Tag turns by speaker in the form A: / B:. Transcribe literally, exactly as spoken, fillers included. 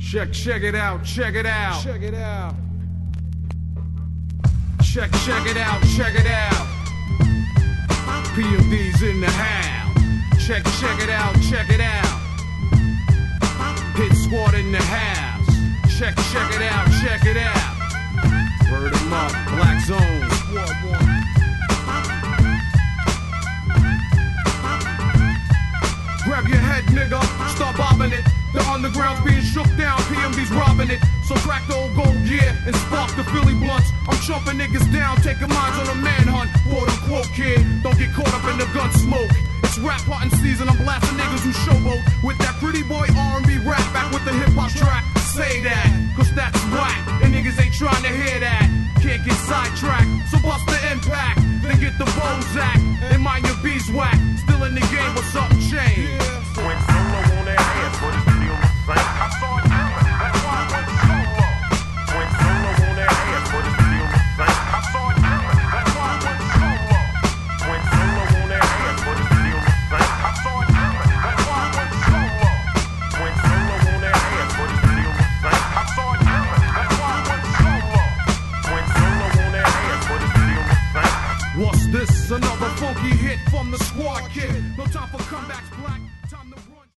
A: Check, check it out, check it out.
B: Check it out.
A: Check, check it out, check it out. P M D's in the house. Check, check it out, check it out. Hit squad in the house. Check, check it out, check it out. Word 'em up, Black Zone.
B: Squad one.
A: Grab your head, nigga, start bobbing it. The underground's being shook down, P M D's robbing it. So crack the old gold gear and spark the Philly blunts. I'm chumping niggas down, taking minds on a manhunt. Quote unquote, kid, don't get caught up in the gun smoke. It's rap hunting season, I'm blasting niggas who showboat. With that pretty boy R and B rap, back with the hip hop track. Say that, cause that's whack, and niggas ain't trying to hear that. Can't get sidetracked, so bust the impact. Then get the Bozak, and mind your beeswax. Still in the game, but something changed.
B: Yeah.
C: Went solo on that ass, but it's still the same. I saw it coming, that's why I went solo. Went solo on that ass, but it's still the same. I saw it coming, that's why I went solo. Went solo on that ass, but it's still the same. I saw it coming, that's why I went solo. Went solo on that ass, but it's still the same. I saw it coming, that's why I went solo. Went solo on that ass, but it's still the same.
A: What's this? Another funky hit from the squad kid. No time for comebacks, black.